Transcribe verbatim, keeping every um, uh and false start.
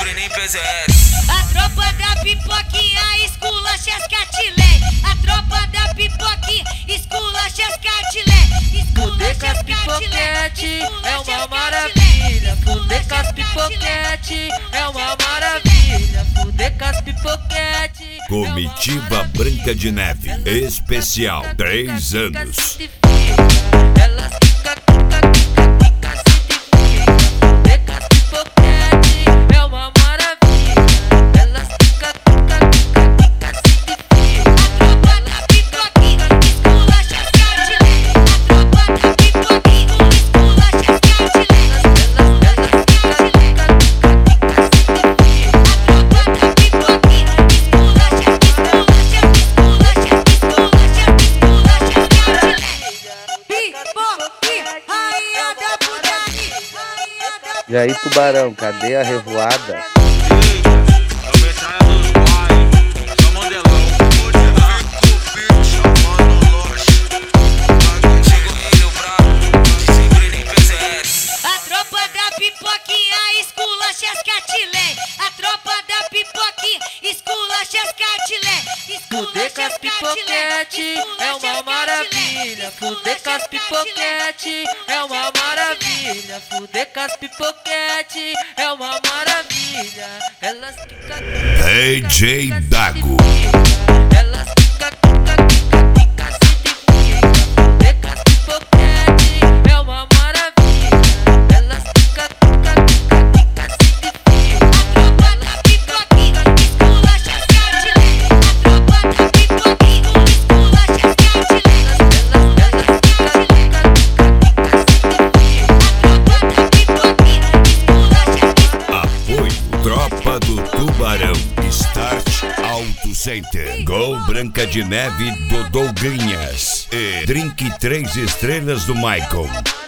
sempre nem P Z S. A tropa da pipoquinha esculacha as catilé. A tropa da pipoquinha esculacha as catilé. Fuder com as pipoquete é uma maravilha. Fuder com as pipoquete é uma maravilha. Fuder com as pipoquete. Comitiva Branca de Neve, especial três anos. Elas ficam é uma maravilha. Elas ficam A tropa da pipoquinha esculacha as catilé. A tropa da pipoquinha esculacha as catilé. E aí, Tubarão, cadê a revoada? A tropa da pipoquinha esculacha as catilé. A tropa da pipoquinha esculacha as catilé. Fuder com as pipoquete é uma maravilha. Fuder com as pipoquete é uma maravilha. Fuder com as pipoquete é uma maravilha. Elas ficam D J Dago. Elas ficam fuder com as pipoquete é uma maravilha. Elas ficam A tropa da pipoquinha esculacha as catilé. A tropa da pipoquinha esculacha as catilé. A tropa da pipoquinha esculacha as Apoio Tropa do Tubarão, Start Auto Center, Gol Branca de Neve do Douglinhas e Drink três estrelas do Michael.